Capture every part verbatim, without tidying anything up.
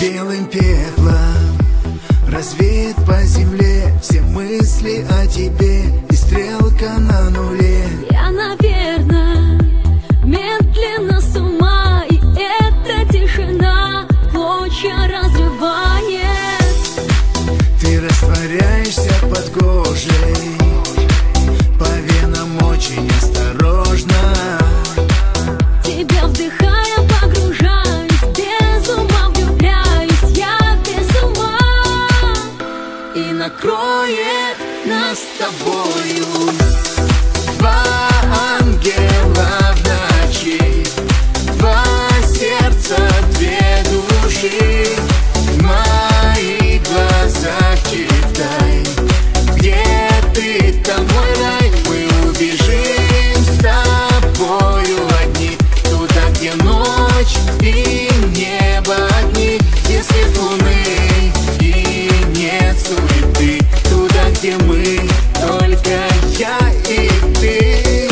белым пеплом развеет по земле все мысли о тебе, и стрелка на нуле. Я, наверное, медленно с ума, и эта тишина клочья разрывает. Ты растворяешься под кожей, по венам очень осторожно. Тебя вдыхая погружаюсь, без ума влюбляюсь, я без ума. И накроет нас с тобою Два ангела в ночи, два сердца, две души. В моих глазах читай, где ты, там мой рай. Мы убежим с тобою одни, туда, где ночь и небо одни, где свет луны и нет суеты, туда, где мы, только я и ты.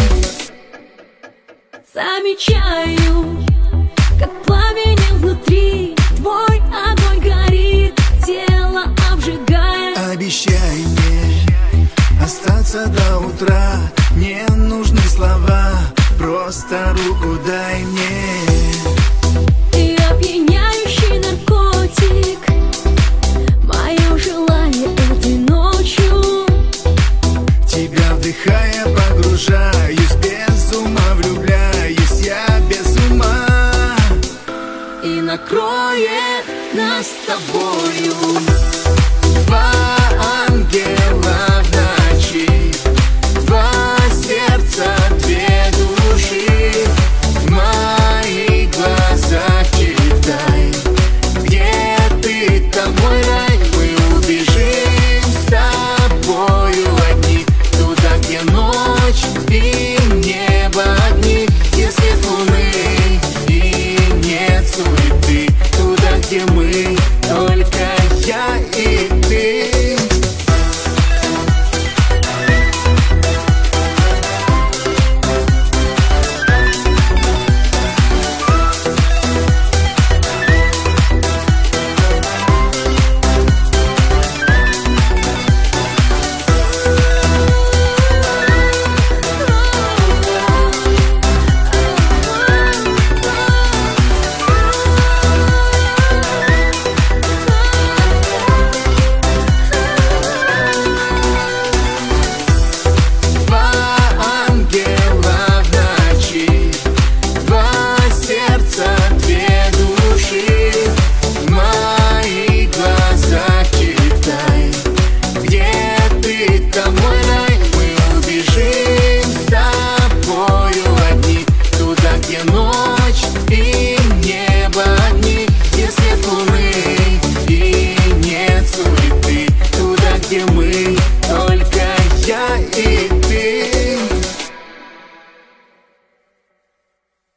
замечаю, как пламенем внутри твой огонь горит, тело обжигая. Обещай мне остаться до утра, не нужны слова, просто руку дай мне. Ты опьяняющий наркотик, мое желание этой ночью. Тебя вдыхая погружаюсь, без ума влюбляюсь, я без ума. И накроет нас с тобою Два ангела